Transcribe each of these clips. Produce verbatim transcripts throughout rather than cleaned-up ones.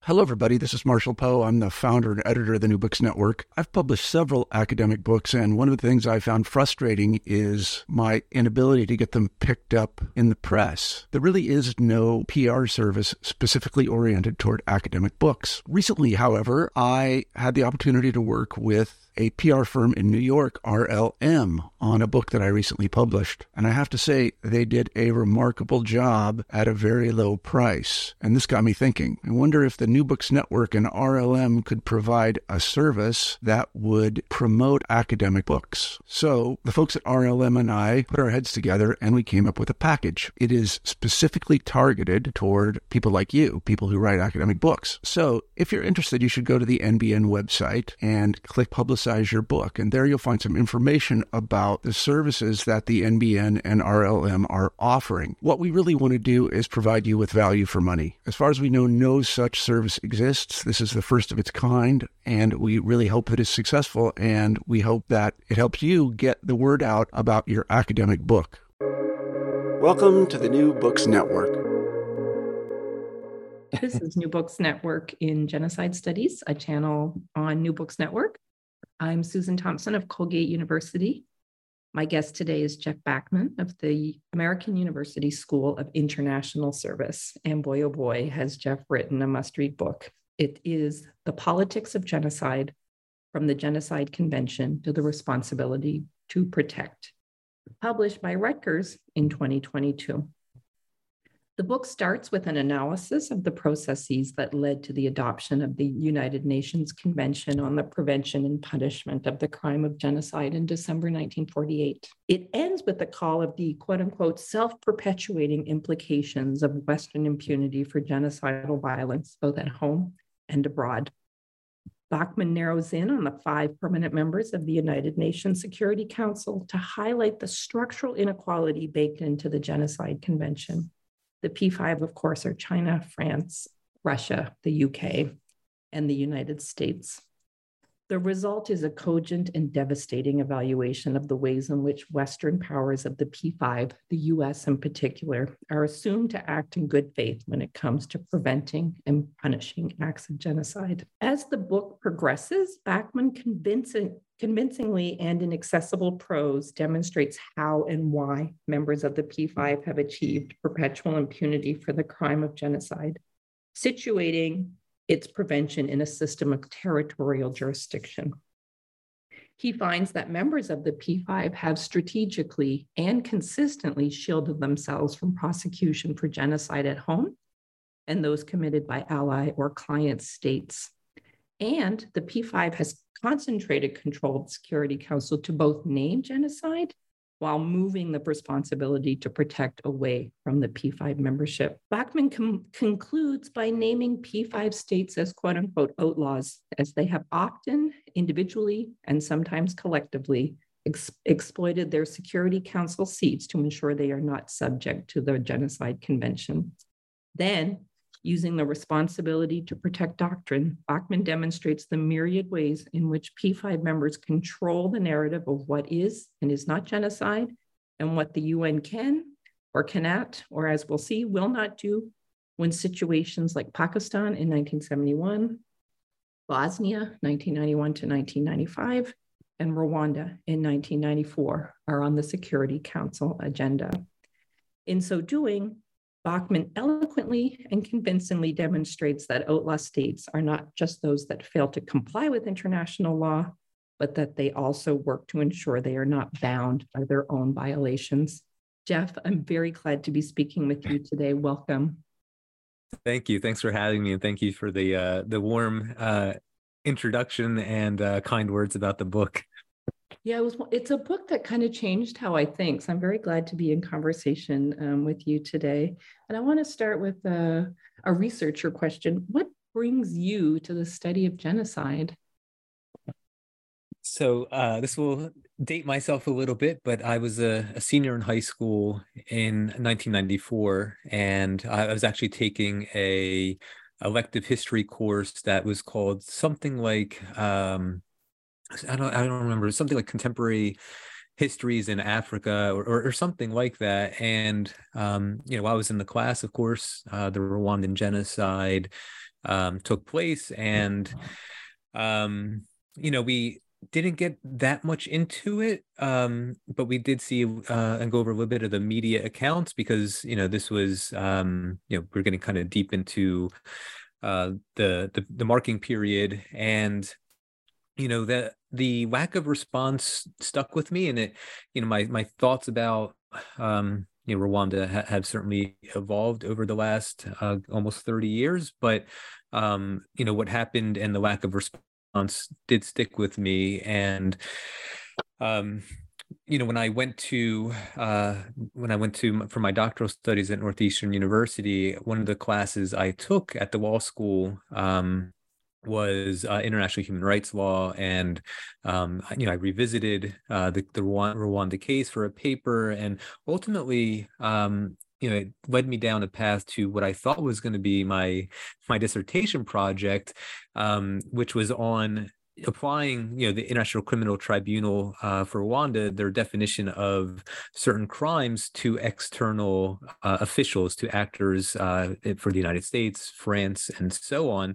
Hello, everybody. This is Marshall Poe. I'm the founder and editor of the New Books Network. I've published several academic books, and one of the things I found frustrating is my inability to get them picked up in the press. There really is no P R service specifically oriented toward academic books. Recently, however, I had the opportunity to work with a P R firm in New York, R L M, on a book that I recently published. And I have to say, they did a remarkable job at a very low price. And this got me thinking. I wonder if the New Books Network and R L M could provide a service that would promote academic books. So the folks at R L M and I put our heads together and we came up with a package. It is specifically targeted toward people like you, people who write academic books. So if you're interested, you should go to the N B N website and click Publicize your book. And there you'll find some information about the services that the N B N and R L M are offering. What we really want to do is provide you with value for money. As far as we know, no such service exists. This is the first of its kind, and we really hope that it's successful, and we hope that it helps you get the word out about your academic book. Welcome to the New Books Network. This is New Books Network in Genocide Studies, a channel on New Books Network. I'm Susan Thompson of Colgate University. My guest today is Jeff Bachman of the American University School of International Service. And boy, oh boy, has Jeff written a must-read book. It is The Politics of Genocide, from the Genocide Convention to the Responsibility to Protect, published by Rutgers in twenty twenty-two. The book starts with an analysis of the processes that led to the adoption of the United Nations Convention on the Prevention and Punishment of the Crime of Genocide in December nineteen forty-eight. It ends with the call of the quote-unquote self-perpetuating implications of Western impunity for genocidal violence, both at home and abroad. Bachman narrows in on the five permanent members of the United Nations Security Council to highlight the structural inequality baked into the Genocide Convention. The P five, of course, are China, France, Russia, the U K, and the United States. The result is a cogent and devastating evaluation of the ways in which Western powers of the P five, the U S in particular, are assumed to act in good faith when it comes to preventing and punishing acts of genocide. As the book progresses, Bachman convincing, convincingly and in accessible prose demonstrates how and why members of the P five have achieved perpetual impunity for the crime of genocide, situating its prevention in a system of territorial jurisdiction. He finds that members of the P five have strategically and consistently shielded themselves from prosecution for genocide at home and those committed by ally or client states. And the P five has concentrated control of the Security Council to both name genocide while moving the responsibility to protect away from the P five membership. Bachman com- concludes by naming P five states as quote unquote outlaws, as they have often individually and sometimes collectively ex- exploited their Security Council seats to ensure they are not subject to the Genocide Convention. Then, using the responsibility to protect doctrine, Bachman demonstrates the myriad ways in which P five members control the narrative of what is and is not genocide, and what the U N can or cannot, or as we'll see, will not do when situations like Pakistan in nineteen seventy-one, Bosnia nineteen ninety-one to nineteen ninety-five, and Rwanda in nineteen ninety-four are on the Security Council agenda. In so doing, Bachman eloquently and convincingly demonstrates that outlaw states are not just those that fail to comply with international law, but that they also work to ensure they are not bound by their own violations. Jeff, I'm very glad to be speaking with you today. Welcome. Thank you. Thanks for having me, and thank you for the uh, the warm uh, introduction and uh, kind words about the book. Yeah, it was, it's a book that kind of changed how I think. So I'm very glad to be in conversation um, with you today. And I want to start with a, a researcher question. What brings you to the study of genocide? So uh, this will date myself a little bit, but I was a, a senior in high school in nineteen ninety-four, and I was actually taking a elective history course that was called something like, um, I don't, I don't remember, something like Contemporary Histories in Africa or, or, or something like that. And, um, you know, while I was in the class, of course, uh, the Rwandan genocide um, took place. And, um, you know, we didn't get that much into it, um, but we did see uh, and go over a little bit of the media accounts because, you know, this was, um, you know, we're getting kind of deep into uh, the, the the marking period, and you know the the lack of response stuck with me, and it, you know, my my thoughts about um, you know, Rwanda ha- have certainly evolved over the last uh, almost thirty years, but um, you know, what happened and the lack of response did stick with me, and um, you know, when I went to uh, when I went to for my doctoral studies at Northeastern University, one of the classes I took at the law school um, was uh, international human rights law, and um, you know, I revisited uh, the the Rwanda case for a paper, and ultimately, um, you know, it led me down a path to what I thought was going to be my my dissertation project, um, which was on applying, you know, the International Criminal Tribunal uh, for Rwanda, their definition of certain crimes to external uh, officials, to actors uh, for the United States, France, and so on.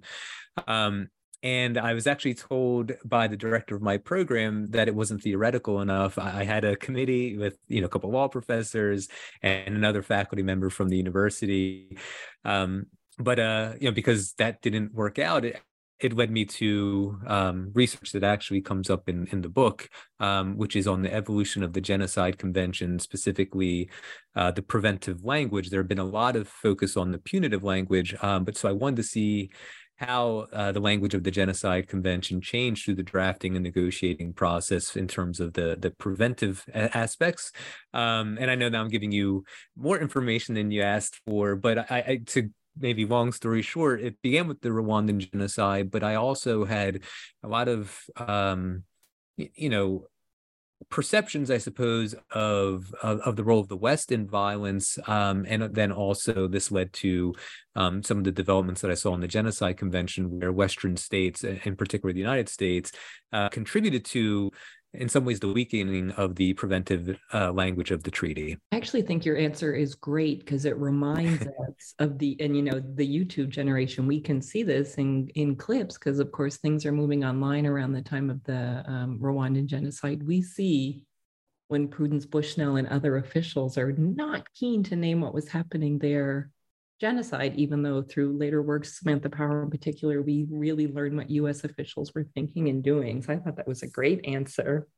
Um, and I was actually told by the director of my program that it wasn't theoretical enough. I, I had a committee with, you know, a couple of law professors and another faculty member from the university. Um, but, uh, you know, because that didn't work out, it, it led me to um, research that actually comes up in, in the book, um, which is on the evolution of the Genocide Convention, specifically uh, the preventive language. There have been a lot of focus on the punitive language, um, but so I wanted to see how uh, the language of the Genocide Convention changed through the drafting and negotiating process in terms of the, the preventive a- aspects. Um, and I know now I'm giving you more information than you asked for, but I, I to maybe long story short, it began with the Rwandan genocide, but I also had a lot of, um, you know, perceptions, I suppose, of, of of the role of the West in violence, um, and then also this led to um, some of the developments that I saw in the Genocide Convention, where Western states, in particular the United States, uh, contributed to, in some ways, the weakening of the preventive uh, language of the treaty. I actually think your answer is great because it reminds us of the, and you know, the YouTube generation. We can see this in, in clips because, of course, things are moving online around the time of the um, Rwandan genocide. We see when Prudence Bushnell and other officials are not keen to name what was happening there genocide, even though through later works, Samantha Power in particular, we really learned what U S officials were thinking and doing. So I thought that was a great answer.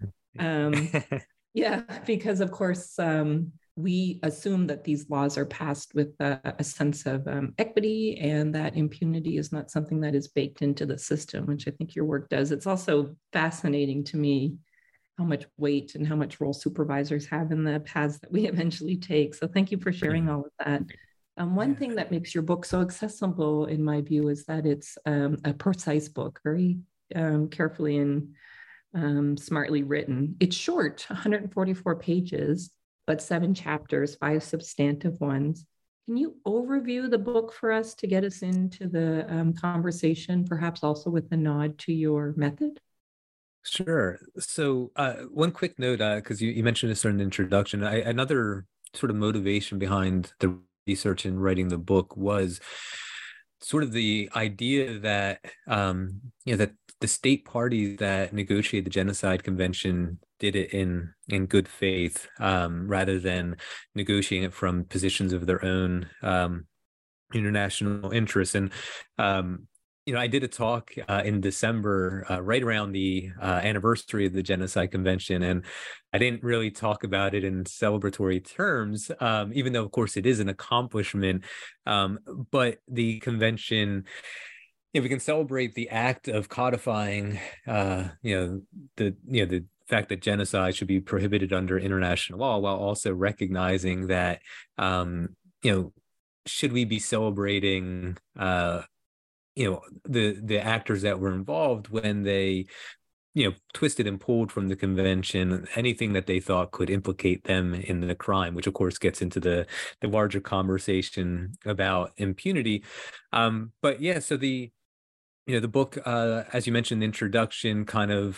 Um, yeah, because of course, um, we assume that these laws are passed with a, a sense of um, equity and that impunity is not something that is baked into the system, which I think your work does. It's also fascinating to me how much weight and how much role supervisors have in the paths that we eventually take. So thank you for sharing all of that. Um, one thing that makes your book so accessible, in my view, is that it's um, a precise book, very um, carefully and um, smartly written. It's short, one hundred forty-four pages, but seven chapters, five substantive ones. Can you overview the book for us to get us into the um, conversation, perhaps also with a nod to your method? Sure. So uh, one quick note, because uh, you, you mentioned this in the introduction, I, another sort of motivation behind the research and writing the book was sort of the idea that um, you know, that the state parties that negotiated the Genocide Convention did it in in good faith, um, rather than negotiating it from positions of their own um, international interests. And um, you know, I did a talk uh, in December, uh, right around the uh, anniversary of the Genocide Convention, and I didn't really talk about it in celebratory terms, um, even though, of course, it is an accomplishment. Um, but the convention, you know, we can celebrate the act of codifying, uh, you know, the you know the fact that genocide should be prohibited under international law, while also recognizing that, um, you know, should we be celebrating, uh, you know, the the actors that were involved when they, you know, twisted and pulled from the convention anything that they thought could implicate them in the crime, which of course gets into the the larger conversation about impunity. Um, but yeah, so the you know the book, uh, as you mentioned, the introduction kind of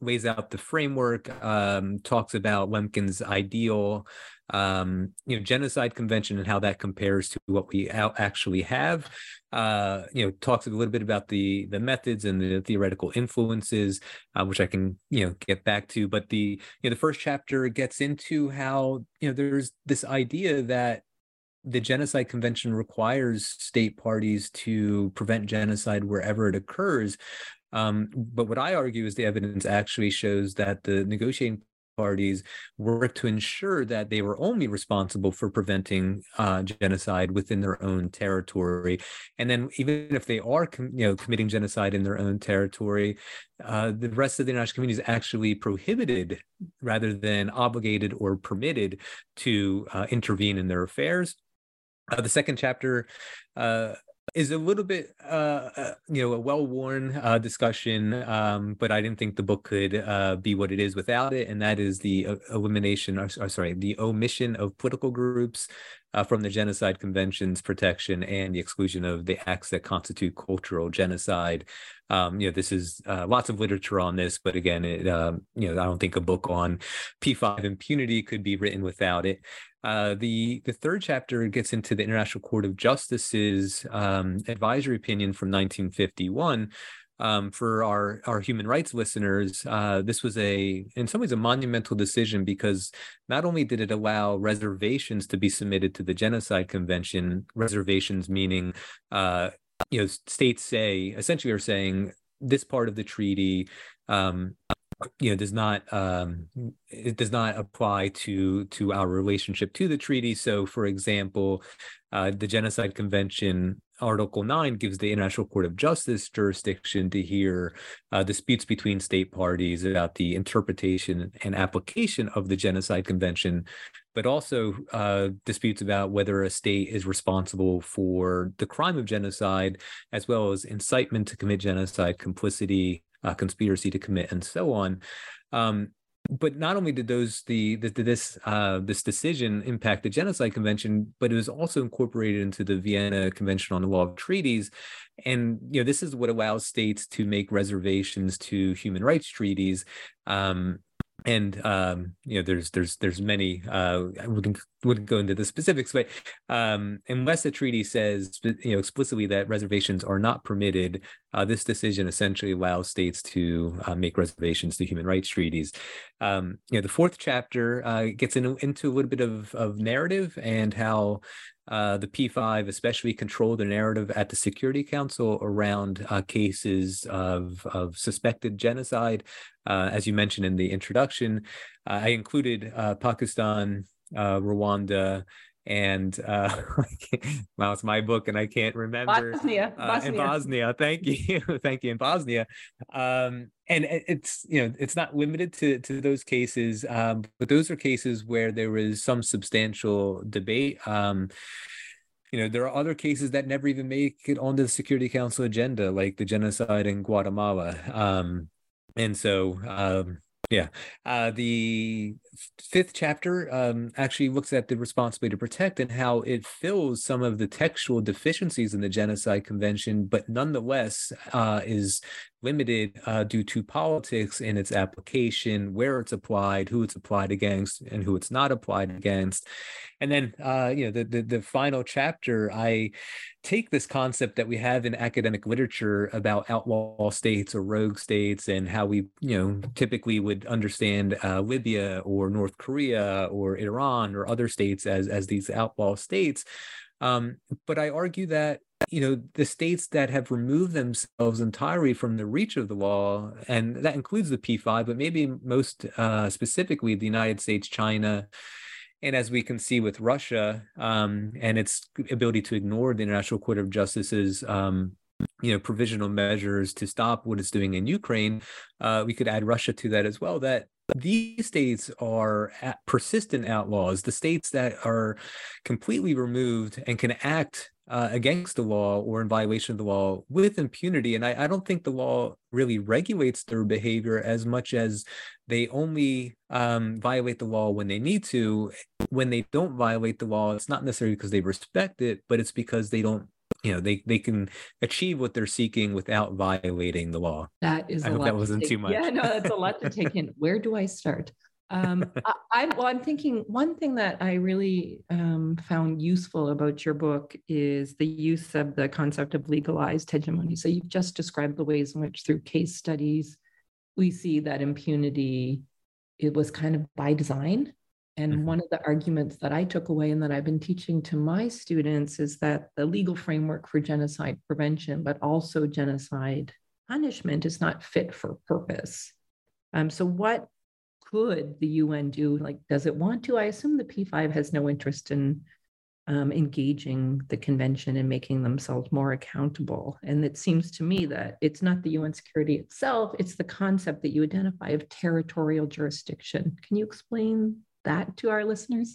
lays out the framework, um, talks about Lemkin's ideal, um, you know, genocide convention and how that compares to what we actually have. Uh, you know, talks a little bit about the the methods and the theoretical influences, uh, which I can, you know, get back to. But the, you know, the first chapter gets into how, you know, there's this idea that the Genocide Convention requires state parties to prevent genocide wherever it occurs. Um, but what I argue is the evidence actually shows that the negotiating parties work to ensure that they were only responsible for preventing uh, genocide within their own territory. And then even if they are com- you know, committing genocide in their own territory, uh, the rest of the international community is actually prohibited rather than obligated or permitted to uh, intervene in their affairs. Uh, the second chapter uh, is a little bit, uh, uh, you know, a well-worn uh, discussion, um, but I didn't think the book could uh, be what it is without it, and that is the uh, elimination, or, or sorry, the omission of political groups uh, from the Genocide Convention's protection and the exclusion of the acts that constitute cultural genocide. Um, you know, this is uh, lots of literature on this, but again, it, um, you know, I don't think a book on P five impunity could be written without it. Uh, the the third chapter gets into the International Court of Justice's um, advisory opinion from nineteen fifty-one. Um, for our our human rights listeners, uh, this was a in some ways a monumental decision, because not only did it allow reservations to be submitted to the Genocide Convention, reservations meaning uh, you know, states say essentially are saying this part of the treaty um, you know, does not um, it does not apply to to our relationship to the treaty. So, for example, uh, the Genocide Convention, Article nine, gives the International Court of Justice jurisdiction to hear uh, disputes between state parties about the interpretation and application of the Genocide Convention, but also uh, disputes about whether a state is responsible for the crime of genocide, as well as incitement to commit genocide, complicity, Uh, conspiracy to commit, and so on. Um, but not only did those the, the this uh, this decision impact the Genocide Convention, but it was also incorporated into the Vienna Convention on the Law of Treaties. And you know, this is what allows states to make reservations to human rights treaties. Um, And um, you know, there's there's there's many. Uh, I wouldn't wouldn't go into the specifics, but um, unless the treaty says, you know, explicitly that reservations are not permitted, uh, this decision essentially allows states to uh, make reservations to human rights treaties. Um, you know, the fourth chapter uh, gets into into a little bit of of narrative and how uh, the P five especially controlled the narrative at the Security Council around uh, cases of of suspected genocide. Uh, as you mentioned in the introduction, uh, I included uh, Pakistan, uh, Rwanda, and uh, well, it's my book and I can't remember. Bosnia. Uh, Bosnia. and Bosnia. Thank you. Thank you. In Bosnia. Um, and it's, you know, it's not limited to, to those cases, um, but those are cases where there was some substantial debate. Um, You know, there are other cases that never even make it onto the Security Council agenda, like the genocide in Guatemala. Um, and so, um, yeah, uh, the fifth chapter um, actually looks at the responsibility to protect and how it fills some of the textual deficiencies in the Genocide Convention, but nonetheless uh, is limited uh, due to politics in its application, where it's applied, who it's applied against, and who it's not applied against. And then, uh, you know, the, the the final chapter, I take this concept that we have in academic literature about outlaw states or rogue states, and how we, you know, typically would understand uh, Libya or North Korea or Iran or other states as as these outlaw states. Um, but I argue that, you know, the states that have removed themselves entirely from the reach of the law, and that includes the P five, but maybe most uh, specifically the United States, China, and as we can see with Russia um, and its ability to ignore the International Court of Justice's um, you know, provisional measures to stop what it's doing in Ukraine, uh, we could add Russia to that as well, that these states are persistent outlaws, the states that are completely removed and can act uh, against the law or in violation of the law with impunity. And I, I don't think the law really regulates their behavior as much as they only um, violate the law when they need to. When they don't violate the law, it's not necessarily because they respect it, but it's because they don't you know, they they can achieve what they're seeking without violating the law. That is I a hope lot that to wasn't take. too much. Yeah, no, that's a lot to take in. Where do I start? Um, I, I'm well, I'm thinking one thing that I really um, found useful about your book is the use of the concept of legalized hegemony. So you've just described the ways in which through case studies we see that impunity, it was kind of by design. And mm-hmm. one of the arguments that I took away and that I've been teaching to my students is that the legal framework for genocide prevention, but also genocide punishment, is not fit for purpose. Um, so what could the U N do? Like, does it want to? I assume the P five has no interest in um, engaging the convention and making themselves more accountable. And it seems to me that it's not the U N security itself, it's the concept that you identify of territorial jurisdiction. Can you explain that to our listeners?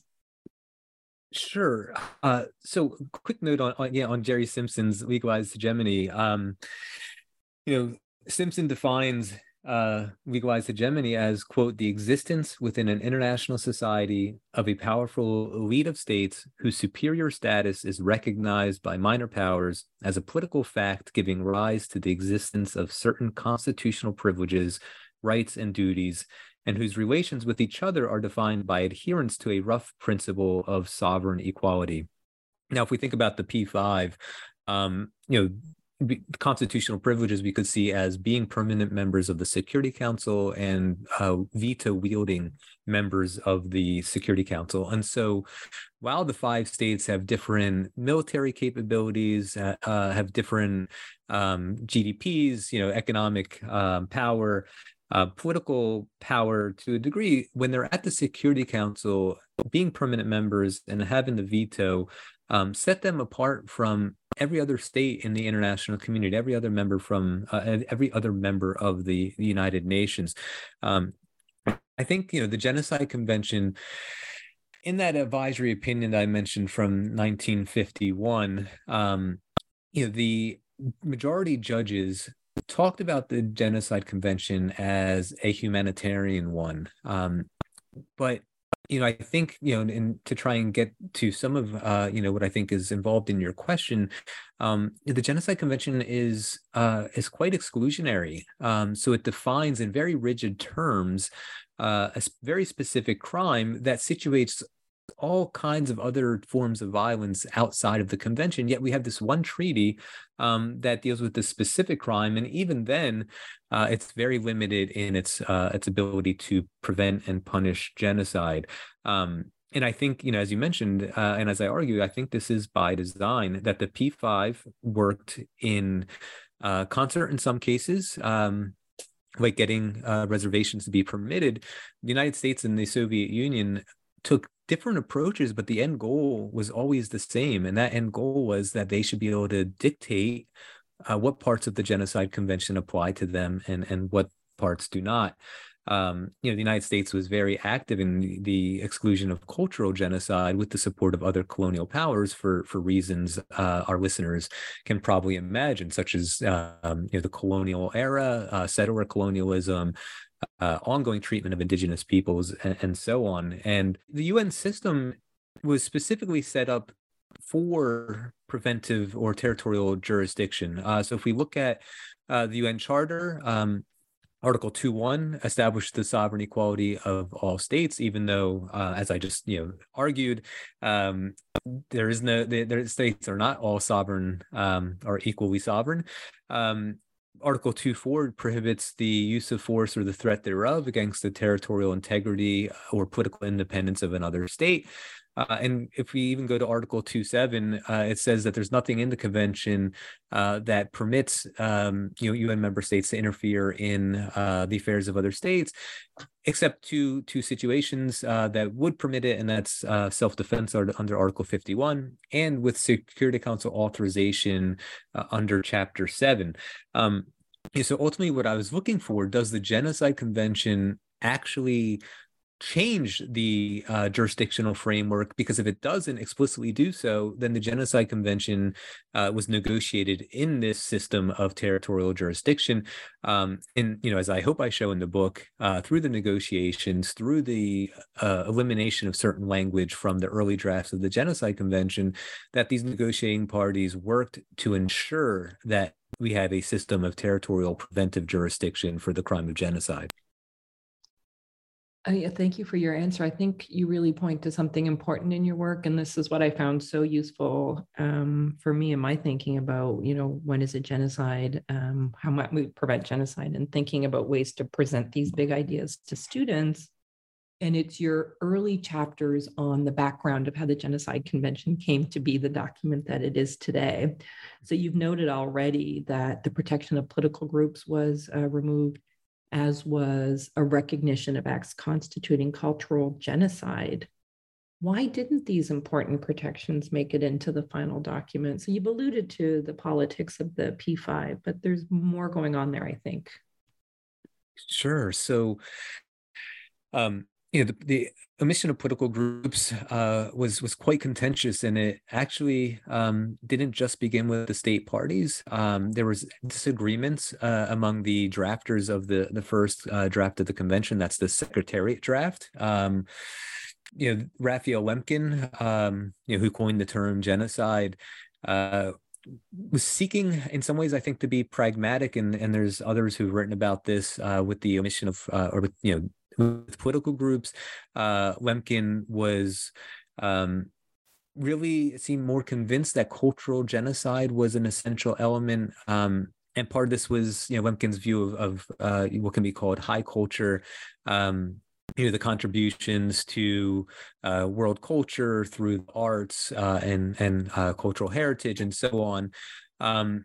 Sure. Uh, so quick note on, on, yeah, on Jerry Simpson's legalized hegemony. Um, you know, Simpson defines Uh, legalized hegemony as, quote, the existence within an international society of a powerful elite of states whose superior status is recognized by minor powers as a political fact giving rise to the existence of certain constitutional privileges, rights, and duties, and whose relations with each other are defined by adherence to a rough principle of sovereign equality. Now, if we think about the P five, um, you know, constitutional privileges we could see as being permanent members of the Security Council and uh, veto-wielding members of the Security Council. And so while the five states have different military capabilities, uh, uh, have different um, G D Ps, you know, economic um, power, uh, political power to a degree, when they're at the Security Council, being permanent members and having the veto um, set them apart from every other state in the international community, every other member from uh, every other member of the, the United Nations. Um, I think, you know, the Genocide Convention, in that advisory opinion that I mentioned from nineteen fifty-one, um, you know, the majority judges talked about the Genocide Convention as a humanitarian one. Um, but You know, I think, you know, and to try and get to some of, uh, you know, what I think is involved in your question, um, the Genocide Convention is uh, is quite exclusionary. Um, so it defines in very rigid terms uh, a very specific crime that situates all kinds of other forms of violence outside of the convention. Yet we have this one treaty um, that deals with this specific crime, and even then, uh, it's very limited in its uh, its ability to prevent and punish genocide. Um, and I think, you know, as you mentioned, uh, and as I argue, I think this is by design, that the P five worked in uh, concert in some cases. Um, like getting uh, reservations to be permitted. The United States and the Soviet Union took different approaches, but the end goal was always the same. And that end goal was that they should be able to dictate uh, what parts of the Genocide Convention apply to them and, and what parts do not. Um, you know, the United States was very active in the, the exclusion of cultural genocide with the support of other colonial powers for, for reasons uh, our listeners can probably imagine, such as um, you know, the colonial era, uh, settler colonialism, Uh, ongoing treatment of indigenous peoples, and, and so on. And the U N system was specifically set up for preventive or territorial jurisdiction. Uh, so if we look at uh, the U N Charter, um, Article two one established the sovereign equality of all states, even though, uh, as I just you know argued, um, there is no the, the states are not all sovereign um, or equally sovereign. Um, Article two four prohibits the use of force or the threat thereof against the territorial integrity or political independence of another state. Uh, and if we even go to Article two seven, uh, it says that there's nothing in the convention uh, that permits um, you know, U N member states to interfere in uh, the affairs of other states, except two two situations uh, that would permit it, and that's uh, self-defense under Article fifty-one, and with Security Council authorization uh, under Chapter seven. Um, so ultimately, what I was looking for, does the Genocide Convention actually change the uh, jurisdictional framework, because if it doesn't explicitly do so, then the Genocide Convention uh, was negotiated in this system of territorial jurisdiction. Um, and, you know, as I hope I show in the book, uh, through the negotiations, through the uh, elimination of certain language from the early drafts of the Genocide Convention, that these negotiating parties worked to ensure that we have a system of territorial preventive jurisdiction for the crime of genocide. Uh, yeah, thank you for your answer. I think you really point to something important in your work, and this is what I found so useful um, for me in my thinking about, you know, when is it genocide, um, how might we prevent genocide, and thinking about ways to present these big ideas to students. And it's your early chapters on the background of how the Genocide Convention came to be the document that it is today. So you've noted already that the protection of political groups was uh, removed, as was a recognition of acts constituting cultural genocide. Why didn't these important protections make it into the final document? So you've alluded to the politics of the P five, but there's more going on there, I think. Sure. So, um, you know, the, the omission of political groups uh, was was quite contentious, and it actually um, didn't just begin with the state parties. Um, there was disagreements uh, among the drafters of the the first uh, draft of the convention. That's the Secretariat draft. Um, you know, Raphael Lemkin, um, you know, who coined the term genocide, uh, was seeking, in some ways, I think, to be pragmatic, and and there's others who've written about this uh, with the omission of uh, or with you know. with political groups. uh, Lemkin was um, really seemed more convinced that cultural genocide was an essential element. Um, and part of this was, you know, Lemkin's view of, of uh, what can be called high culture, um, you know, the contributions to uh, world culture through the arts uh, and, and uh, cultural heritage and so on. Um,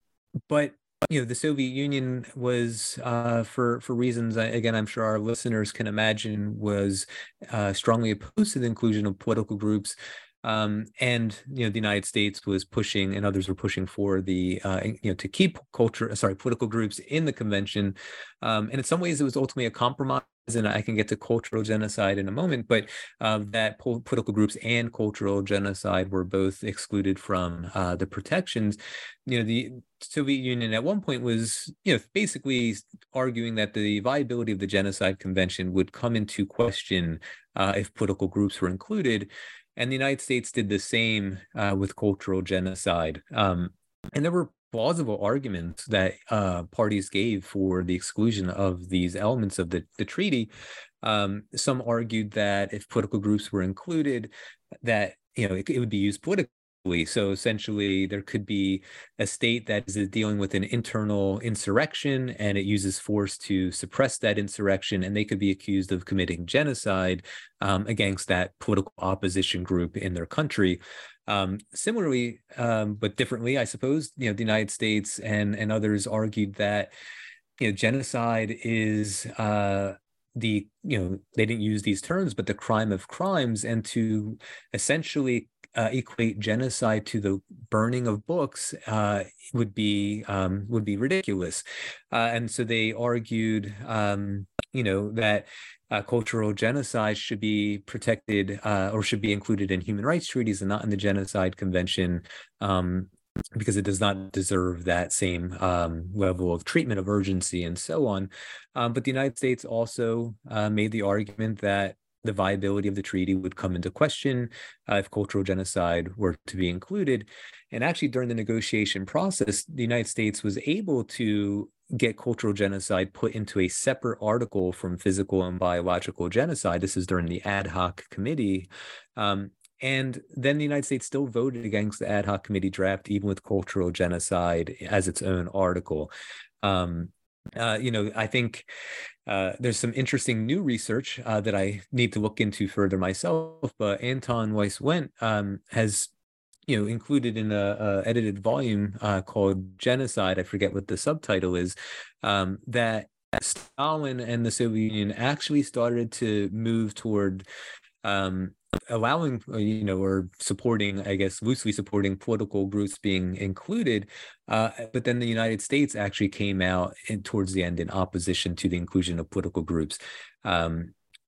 but You know, the Soviet Union was, uh, for for reasons, again, I'm sure our listeners can imagine, was uh, strongly opposed to the inclusion of political groups. Um, and, you know, the United States was pushing, and others were pushing for the, uh, you know, to keep culture, sorry, political groups in the convention. Um, and in some ways, it was ultimately a compromise. And I can get to cultural genocide in a moment, but uh, that po- political groups and cultural genocide were both excluded from uh, the protections. You know, the Soviet Union at one point was, you know, basically arguing that the viability of the Genocide Convention would come into question uh, if political groups were included. And the United States did the same uh, with cultural genocide. Um, and there were plausible arguments that uh, parties gave for the exclusion of these elements of the, the treaty. Um, some argued that if political groups were included, that, you know, it, it would be used politically. So essentially, there could be a state that is dealing with an internal insurrection, and it uses force to suppress that insurrection, and they could be accused of committing genocide um, against that political opposition group in their country. Um, similarly, um, but differently, I suppose, you know, the United States and and others argued that, you know, genocide is uh, the, you know, they didn't use these terms, but the crime of crimes, and to essentially Uh, equate genocide to the burning of books uh, would be um, would be ridiculous, uh, and so they argued, um, you know, that uh, cultural genocide should be protected uh, or should be included in human rights treaties and not in the Genocide Convention, um, because it does not deserve that same um, level of treatment of urgency and so on. Um, but the United States also uh, made the argument that the viability of the treaty would come into question uh, if cultural genocide were to be included. And actually, during the negotiation process, the United States was able to get cultural genocide put into a separate article from physical and biological genocide. This is during the ad hoc committee. Um, and then the United States still voted against the ad hoc committee draft, even with cultural genocide as its own article. Um, uh, you know, I think Uh, there's some interesting new research uh, that I need to look into further myself, but Anton Weiss-Wendt um, has, you know, included in a, a edited volume uh, called Genocide, I forget what the subtitle is, um, that Stalin and the Soviet Union actually started to move toward um, allowing, you know, or supporting, I guess, loosely supporting political groups being included. Uh, but then the United States actually came out in, towards the end in opposition to the inclusion of political groups. Um,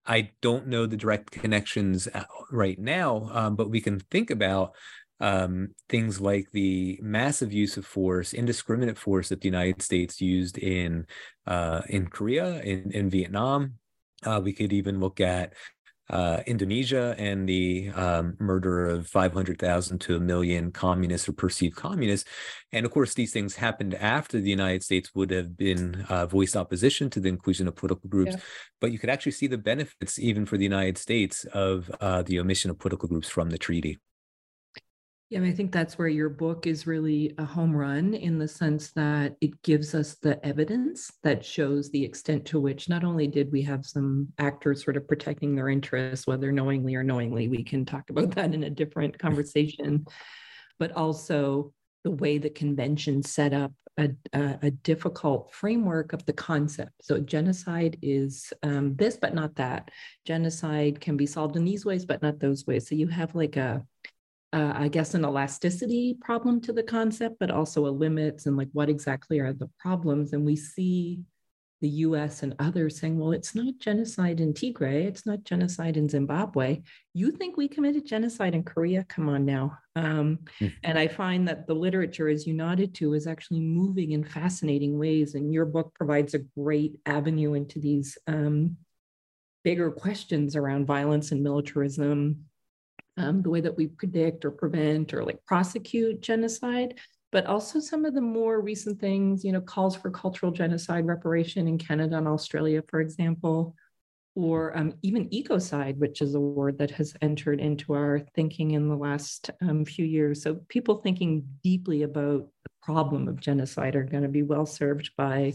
I don't know the direct connections right now, um, but we can think about um, things like the massive use of force, indiscriminate force that the United States used in uh, in Korea, in, in Vietnam. Uh, we could even look at uh, Indonesia and the um, murder of five hundred thousand to a million communists or perceived communists. And of course, these things happened after the United States would have been uh, voiced opposition to the inclusion of political groups. Yeah. But you could actually see the benefits, even for the United States, of uh, the omission of political groups from the treaty. Yeah, I think that's where your book is really a home run, in the sense that it gives us the evidence that shows the extent to which not only did we have some actors sort of protecting their interests, whether knowingly or knowingly, we can talk about that in a different conversation, but also the way the convention set up a, a, a difficult framework of the concept. So genocide is um, this, but not that. Genocide can be solved in these ways, but not those ways. So you have like a Uh, I guess an elasticity problem to the concept, but also a limits and like what exactly are the problems. And we see the U S and others saying, well, it's not genocide in Tigray, it's not genocide in Zimbabwe. You think we committed genocide in Korea? Come on now. Um, mm. And I find that the literature, as you nodded to, is actually moving in fascinating ways. And your book provides a great avenue into these um, bigger questions around violence and militarism, Um, the way that we predict or prevent or like prosecute genocide, but also some of the more recent things, you know, calls for cultural genocide reparation in Canada and Australia, for example, or um, even ecocide, which is a word that has entered into our thinking in the last um, few years. So people thinking deeply about the problem of genocide are going to be well served by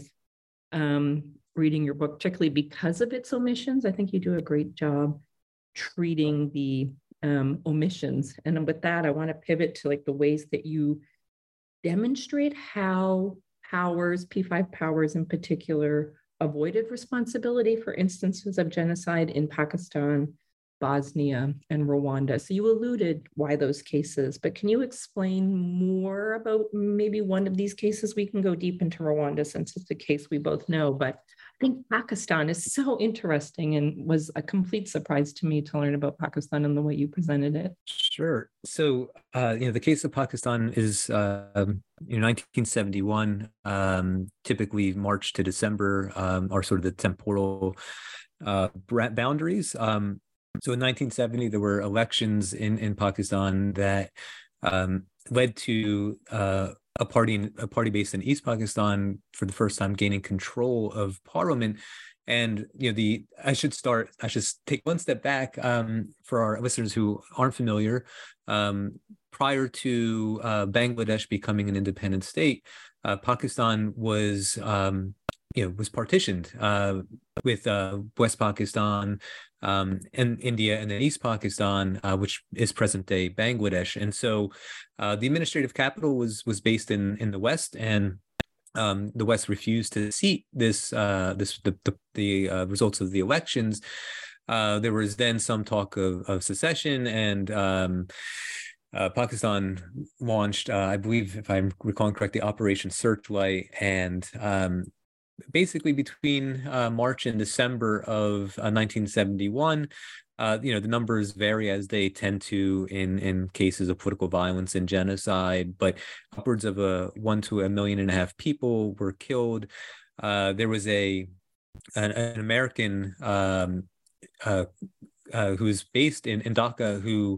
um, reading your book, particularly because of its omissions. I think you do a great job treating the Um, omissions. And with that, I want to pivot to like the ways that you demonstrate how powers, P five powers in particular, avoided responsibility for instances of genocide in Pakistan, Bosnia, and Rwanda. So you alluded why those cases, but can you explain more about maybe one of these cases? We can go deep into Rwanda since it's a case we both know, but I think Pakistan is so interesting and was a complete surprise to me to learn about Pakistan and the way you presented it. Sure. So, uh, you know, the case of Pakistan is, uh, you know, nineteen seventy-one, um, typically March to December um, are sort of the temporal uh, boundaries. Um, so in nineteen seventy, there were elections in, in Pakistan that um, led to uh, a party a party based in East Pakistan for the first time gaining control of parliament. And you know, the I should start I should take one step back um, for our listeners who aren't familiar. Um, prior to uh, Bangladesh becoming an independent state, uh, Pakistan was um, you know was partitioned uh, with uh, West Pakistan um, and India, and then East Pakistan, uh, which is present day Bangladesh. And so uh, the administrative capital was was based in in the West, and um, the West refused to seat this uh, this the the, the uh, results of the elections. Uh, there was then some talk of, of secession, and um, uh, Pakistan launched, uh, I believe, if I'm recalling correctly, Operation Searchlight, and um, basically between uh, March and December of uh, nineteen seventy-one, uh, you know, the numbers vary as they tend to in in cases of political violence and genocide, but upwards of a one to a million and a half people were killed. Uh, there was a an, an American um, uh, uh, who is based in, in Dhaka, who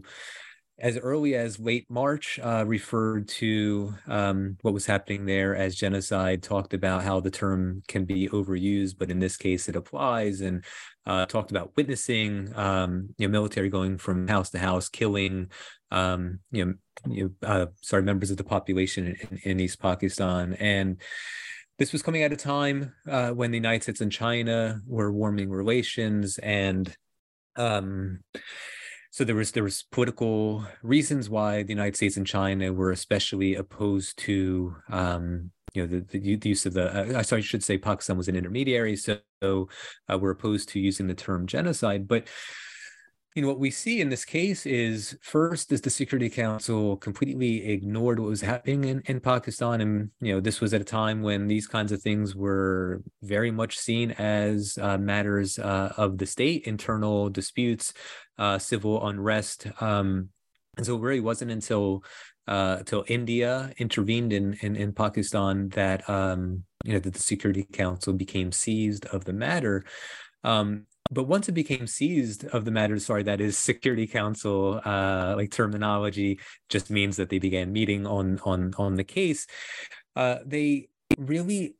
as early as late March, uh, referred to um, what was happening there as genocide, talked about how the term can be overused, but in this case it applies, and uh, talked about witnessing, um, you know, military going from house to house, killing, um, you know, you know uh, sorry, members of the population in, in East Pakistan. And this was coming at a time uh, when the United States and China were warming relations, and um, So there was there was political reasons why the United States and China were especially opposed to um, you know the, the, the use of the uh, sorry I should say Pakistan was an intermediary, so uh, we're opposed to using the term genocide. But you know, what we see in this case is, first, is the Security Council completely ignored what was happening in, in Pakistan. And, you know, this was at a time when these kinds of things were very much seen as uh, matters uh, of the state, internal disputes, uh, civil unrest. Um, and so it really wasn't until uh, until India intervened in, in, in Pakistan that, um, you know, that the Security Council became seized of the matter. Um, But once it became seized of the matter, sorry, that is Security Council, uh, like terminology just means that they began meeting on on on the case. Uh, they really,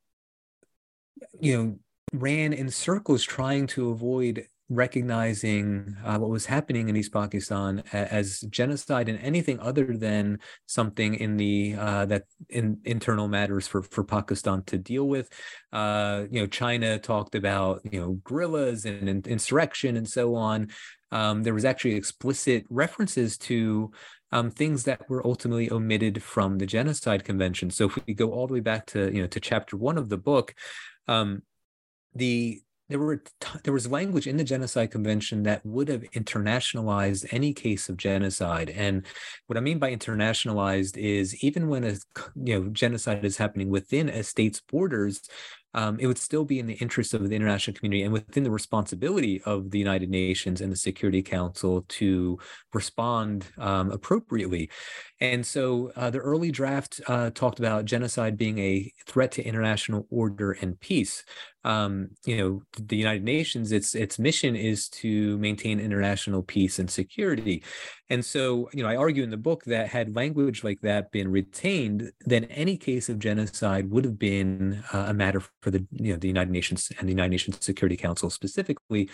you know, ran in circles trying to avoid recognizing uh, what was happening in East Pakistan as genocide and anything other than something in the uh, that in internal matters for for Pakistan to deal with. Uh, you know, China talked about you know guerrillas and, and insurrection and so on. Um, there was actually explicit references to um, things that were ultimately omitted from the Genocide Convention. So if we go all the way back to you know to chapter one of the book, um, the There were there was language in the Genocide Convention that would have internationalized any case of genocide. And what I mean by internationalized is even when a you know genocide is happening within a state's borders, um, it would still be in the interest of the international community and within the responsibility of the United Nations and the Security Council to respond um, appropriately. And so uh, the early draft uh, talked about genocide being a threat to international order and peace. Um, you know, the United Nations, its its mission is to maintain international peace and security. And so, you know, I argue in the book that had language like that been retained, then any case of genocide would have been uh, a matter for the, you know, the United Nations and the United Nations Security Council specifically.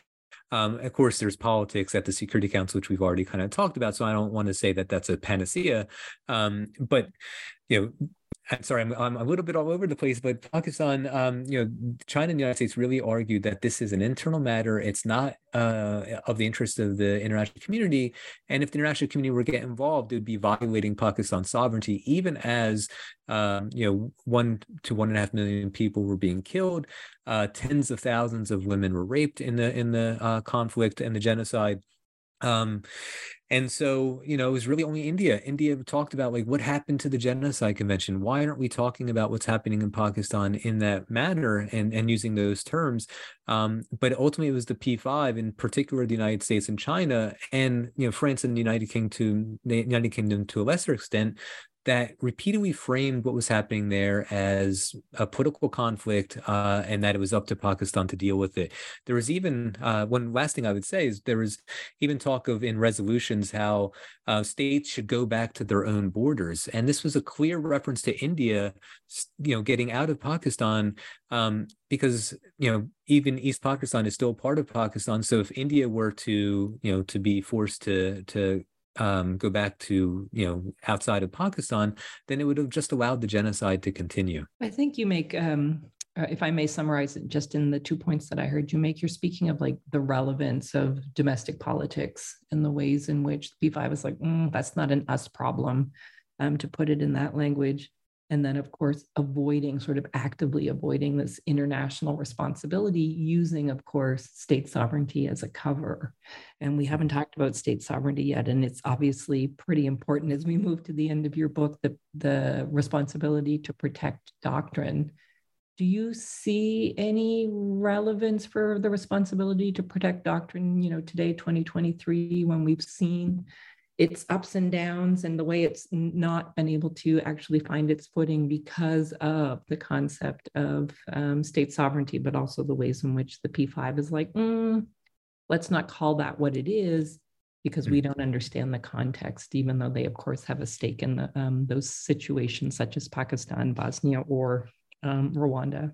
Um, of course, there's politics at the Security Council, which we've already kind of talked about. So I don't want to say that that's a panacea. Um, but, you know, I'm sorry, I'm, I'm a little bit all over the place, but Pakistan, um, you know, China and the United States really argued that this is an internal matter. It's not uh, of the interest of the international community. And if the international community were to get involved, it would be violating Pakistan's sovereignty, even as, um, you know, one to one and a half million people were being killed. Uh, tens of thousands of women were raped in the in the uh, conflict and the genocide. Um, and so, you know, it was really only India. India talked about, like, what happened to the Genocide Convention? Why aren't we talking about what's happening in Pakistan in that manner and, and using those terms? Um, but ultimately, it was the P five, in particular, the United States and China, and, you know, France and the United Kingdom, the United Kingdom to a lesser extent, that repeatedly framed what was happening there as a political conflict, uh, and that it was up to Pakistan to deal with it. There was even, uh, one last thing I would say is there was even talk of in resolutions how uh, states should go back to their own borders. And this was a clear reference to India, you know, getting out of Pakistan, um, because, you know, even East Pakistan is still part of Pakistan. So if India were to, you know, to be forced to, to, um, go back to, you know, outside of Pakistan, then it would have just allowed the genocide to continue. I think you make, um, uh, if I may summarize it just in the two points that I heard you make, you're speaking of like the relevance of domestic politics and the ways in which P five is like, mm, that's not an us problem, um, to put it in that language. And then, of course, avoiding, sort of actively avoiding this international responsibility using, of course, state sovereignty as a cover. And we haven't talked about state sovereignty yet. And it's obviously pretty important as we move to the end of your book, the, the responsibility to protect doctrine. Do you see any relevance for the responsibility to protect doctrine, you know, today, twenty twenty-three, when we've seen its ups and downs and the way it's not been able to actually find its footing because of the concept of um, state sovereignty, but also the ways in which the P five is like, mm, let's not call that what it is because we don't understand the context, even though they, of course, have a stake in the, um, those situations such as Pakistan, Bosnia, or um, Rwanda.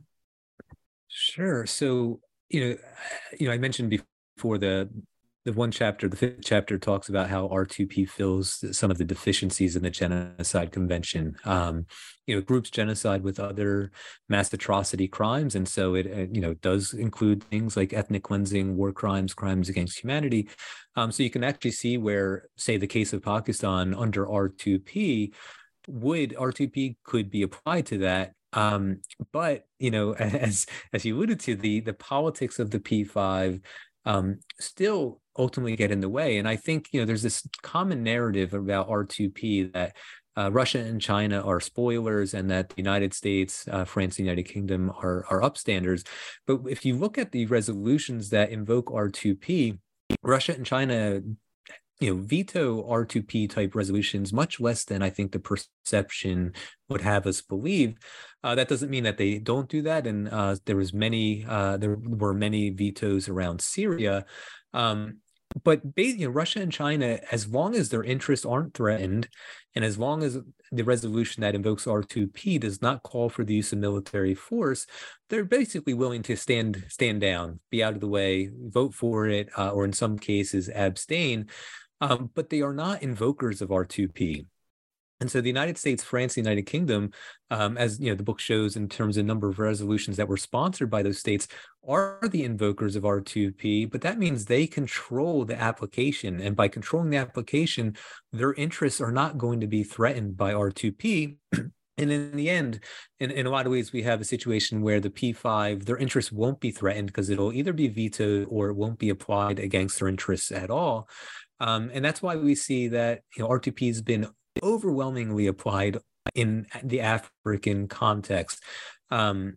Sure. So, you know, you know, I mentioned before the The one chapter, the fifth chapter, talks about how R two P fills some of the deficiencies in the Genocide Convention. Um, you know, it groups genocide with other mass atrocity crimes, and so it, you know, does include things like ethnic cleansing, war crimes, crimes against humanity. Um, so you can actually see where, say, the case of Pakistan under R two P, would R two P could be applied to that. Um, but, you know, as as you alluded to, the the politics of the P five um, still ultimately get in the way. And I think, you know, there's this common narrative about R two P that uh, Russia and China are spoilers and that the United States, uh, France, and the United Kingdom are, are upstanders. But if you look at the resolutions that invoke R two P, Russia and China, you know, veto R two P type resolutions much less than I think the perception would have us believe. Uh, that doesn't mean that they don't do that. And uh, there was many, uh, there were many vetoes around Syria. Um, but you know, Russia and China, as long as their interests aren't threatened, and as long as the resolution that invokes R two P does not call for the use of military force, they're basically willing to stand stand down, be out of the way, vote for it, uh, or in some cases abstain. Um, but they are not invokers of R two P. And so the United States, France, the United Kingdom, um, as you know, the book shows in terms of number of resolutions that were sponsored by those states, are the invokers of R two P, but that means they control the application. And by controlling the application, their interests are not going to be threatened by R two P. And in the end, in, in a lot of ways, we have a situation where the P five, their interests won't be threatened because it'll either be vetoed or it won't be applied against their interests at all. Um, and that's why we see that, you know, R two P has been overwhelmingly applied in the African context. Um,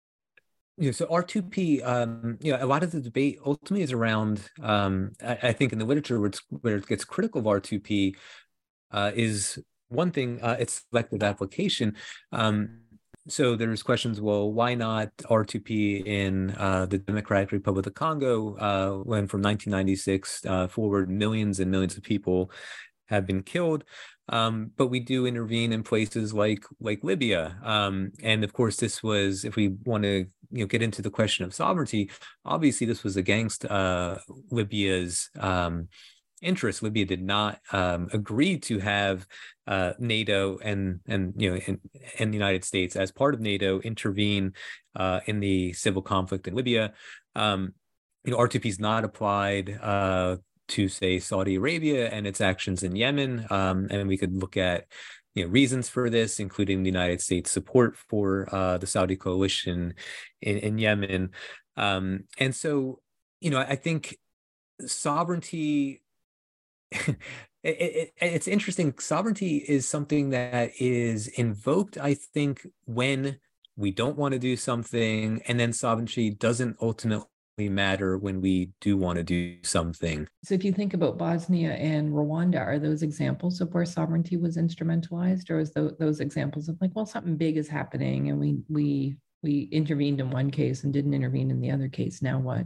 you know, so R two P, um, you know, a lot of the debate ultimately is around, um, I, I think in the literature where, it's, where it gets critical of R two P uh, is one thing, uh, its selective application. Um, So there's questions, well, why not R two P in uh, the Democratic Republic of Congo, uh, when from nineteen ninety-six uh, forward, millions and millions of people have been killed. Um, but we do intervene in places like like Libya. Um, and of course, this was, if we want to you know, get into the question of sovereignty, obviously this was against uh, Libya's um, interest. Libya did not um, agree to have uh, NATO and and you know and, and the United States as part of NATO intervene uh, in the civil conflict in Libya. Um, you know, R two P is not applied uh, to, say, Saudi Arabia and its actions in Yemen, um, and we could look at you know reasons for this, including the United States support for uh, the Saudi coalition in, in Yemen, um, and so you know I think sovereignty. It, it, it's interesting. Sovereignty is something that is invoked, I think, when we don't want to do something, and then sovereignty doesn't ultimately matter when we do want to do something. So if you think about Bosnia and Rwanda, are those examples of where sovereignty was instrumentalized, or is those, those examples of like, well, something big is happening and we we we intervened in one case and didn't intervene in the other case, now what?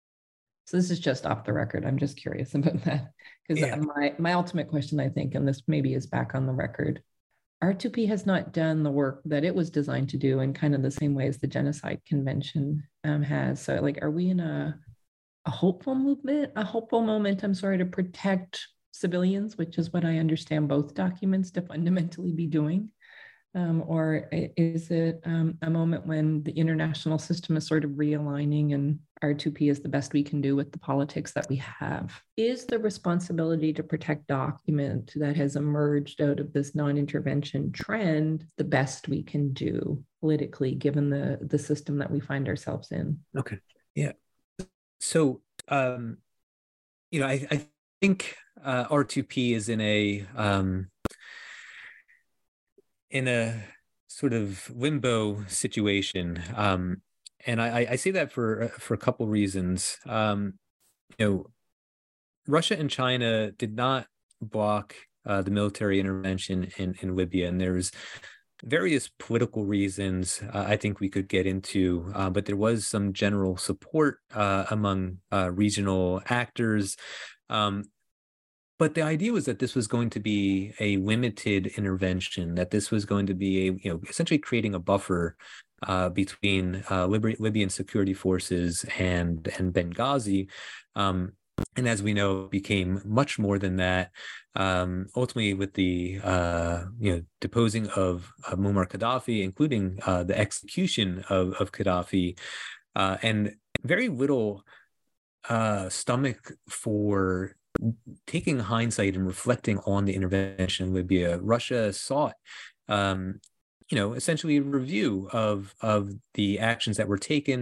So this is just off the record. I'm just curious about that. Because yeah. my, my ultimate question, I think, and this maybe is back on the record, R two P has not done the work that it was designed to do in kind of the same way as the Genocide Convention um, has. So like, are we in a, a hopeful movement, a hopeful moment, I'm sorry, to protect civilians, which is what I understand both documents to fundamentally be doing? Um, or is it um, a moment when the international system is sort of realigning and R two P is the best we can do with the politics that we have? Is the responsibility to protect document that has emerged out of this non-intervention trend the best we can do politically, given the, the system that we find ourselves in? Okay. Yeah. So, um, you know, I, I think uh, R two P is in a... Um, in a sort of limbo situation. Um, and I, I say that for, for a couple reasons. Um, you know, Russia and China did not block uh, the military intervention in, in Libya. And there's various political reasons uh, I think we could get into, uh, but there was some general support uh, among uh, regional actors. Um, But the idea was that this was going to be a limited intervention, that this was going to be a, you know, essentially creating a buffer uh, between uh, Lib- Libyan security forces and and Benghazi. Um, and as we know, it became much more than that. Um, ultimately, with the uh, you know deposing of, of Muammar Gaddafi, including uh, the execution of of Gaddafi, uh, and very little uh, stomach for taking hindsight and reflecting on the intervention in Libya. Russia sought, um, you know, essentially a review of of the actions that were taken,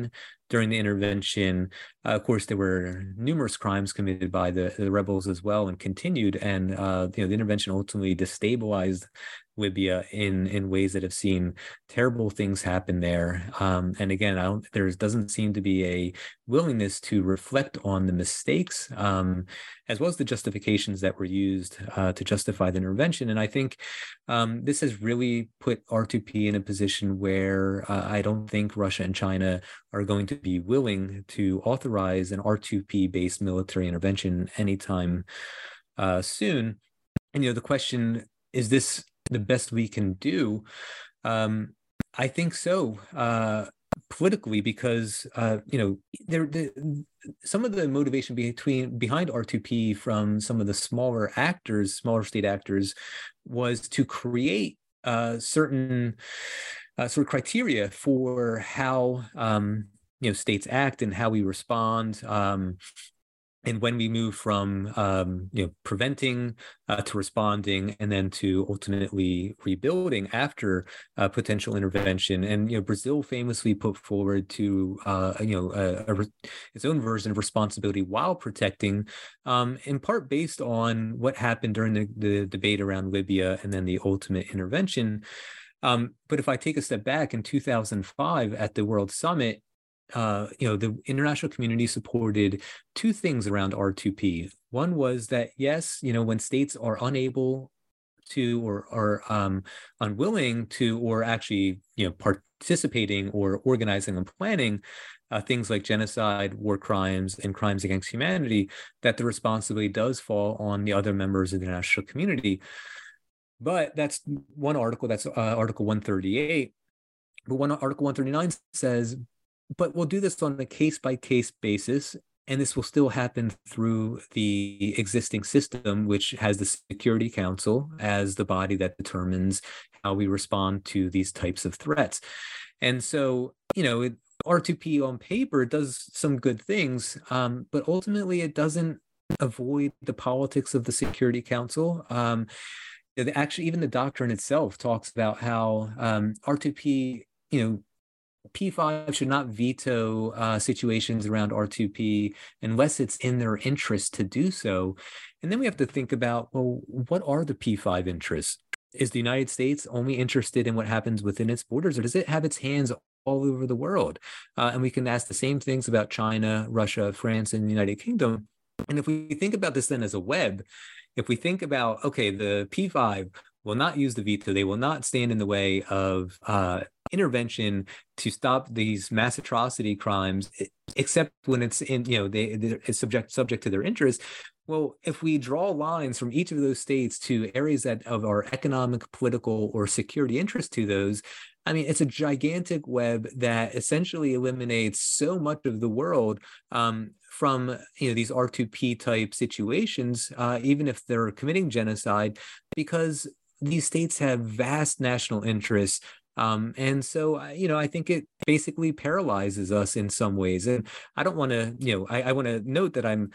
during the intervention. Uh, of course, there were numerous crimes committed by the, the rebels as well, and continued. And uh, you know, the intervention ultimately destabilized Libya in in ways that have seen terrible things happen there. Um, and again, I don't, there doesn't seem to be a willingness to reflect on the mistakes, um, as well as the justifications that were used uh, to justify the intervention. And I think um, this has really put R two P in a position where uh, I don't think Russia and China are going to be willing to authorize an R two P-based military intervention anytime uh, soon. And, you know, the question, is this the best we can do? Um, I think so, uh, politically, because uh, you know, there the, some of the motivation between behind R two P from some of the smaller actors, smaller state actors, was to create uh, certain uh, sort of criteria for how um, you know, states act and how we respond. Um, And when we move from um, you know, preventing uh, to responding, and then to ultimately rebuilding after uh, potential intervention. And you know, Brazil famously put forward to uh, you know a, a, its own version of responsibility while protecting, um, in part based on what happened during the, the debate around Libya and then the ultimate intervention. Um, but if I take a step back, in two thousand five at the World Summit, Uh, you know, the international community supported two things around R two P. One was that, yes, you know, when states are unable to, or are um, unwilling to, or actually, you know, participating or organizing and planning uh, things like genocide, war crimes, and crimes against humanity, that the responsibility does fall on the other members of the international community. But that's one article, that's uh, Article one thirty-eight. But one Article one thirty-nine says, but we'll do this on a case-by-case basis, and this will still happen through the existing system, which has the Security Council as the body that determines how we respond to these types of threats. And so, you know, it, R two P on paper does some good things, um, but ultimately it doesn't avoid the politics of the Security Council. Um, actually, even the doctrine itself talks about how um, R two P, you know, P five should not veto uh, situations around R two P unless it's in their interest to do so. And then we have to think about, well, what are the P five interests? Is the United States only interested in what happens within its borders, or does it have its hands all over the world? Uh, and we can ask the same things about China, Russia, France, and the United Kingdom. And if we think about this then as a web, if we think about, okay, the P five will not use the veto, they will not stand in the way of uh, intervention to stop these mass atrocity crimes, except when it's in, you know, they it's subject subject to their interest. Well, if we draw lines from each of those states to areas that of our economic, political, or security interest to those, I mean, it's a gigantic web that essentially eliminates so much of the world um, from, you know, these R two P type situations, uh, even if they're committing genocide, because these states have vast national interests. Um, and so, you know, I think it basically paralyzes us in some ways. And I don't want to, you know, I, I want to note that I'm,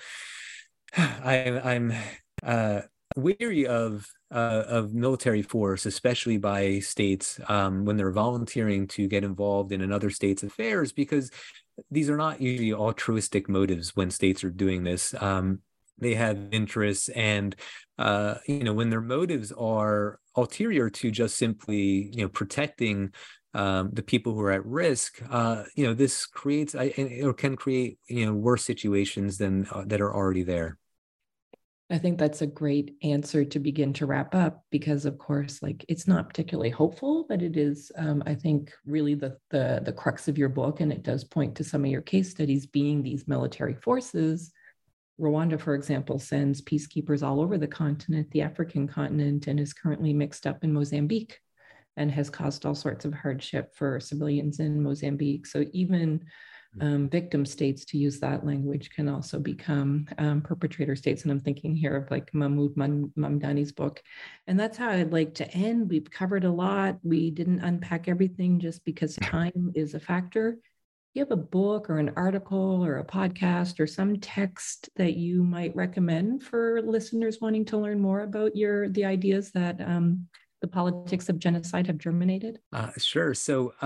I, I'm uh, weary of uh, of military force, especially by states um, when they're volunteering to get involved in another state's affairs, because these are not usually altruistic motives when states are doing this. Um, they have interests, and uh, you know, when their motives are ulterior to just simply, you know, protecting um, the people who are at risk, uh, you know, this creates or can create, you know, worse situations than uh, that are already there. I think that's a great answer to begin to wrap up, because of course, like, it's not particularly hopeful, but it is, um, I think, really the, the, the crux of your book. And it does point to some of your case studies being these military forces. Rwanda, for example, sends peacekeepers all over the continent, the African continent, and is currently mixed up in Mozambique and has caused all sorts of hardship for civilians in Mozambique. So even Um, victim states, to use that language, can also become um, perpetrator states. And I'm thinking here of like Mahmoud Mamdani's book. And that's how I'd like to end. We've covered a lot. We didn't unpack everything just because time is a factor. You have a book or an article or a podcast or some text that you might recommend for listeners wanting to learn more about your the ideas that um, the politics of genocide have germinated? Uh, sure. So, uh,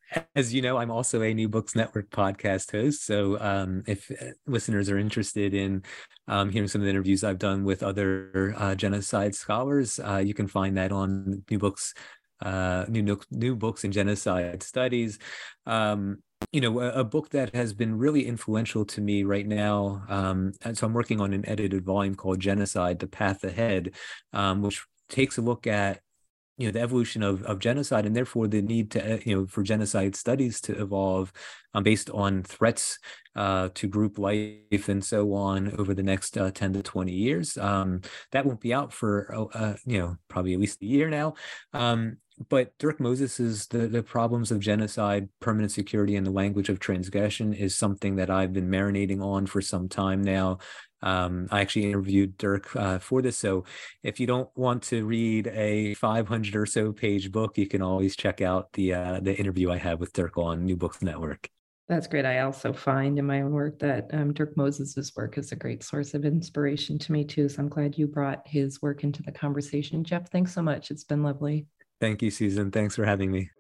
as you know, I'm also a New Books Network podcast host. So um, if listeners are interested in um, hearing some of the interviews I've done with other uh, genocide scholars, uh, you can find that on New Books, uh, New New Books in Genocide Studies. Um, you know, a, a book that has been really influential to me right now. Um, and so I'm working on an edited volume called Genocide: The Path Ahead, um, which takes a look at you know the evolution of, of genocide, and therefore the need to you know for genocide studies to evolve um, based on threats uh, to group life and so on over the next uh, ten to twenty years. Um, that won't be out for uh, you know probably at least a year now. Um, but Dirk Moses's the, the problems of genocide, permanent security, and the language of transgression is something that I've been marinating on for some time now. Um, I actually interviewed Dirk uh, for this. So if you don't want to read a five hundred or so page book, you can always check out the uh, the interview I had with Dirk on New Books Network. That's great. I also find in my own work that um, Dirk Moses's work is a great source of inspiration to me too. So I'm glad you brought his work into the conversation. Jeff, thanks so much. It's been lovely. Thank you, Susan. Thanks for having me.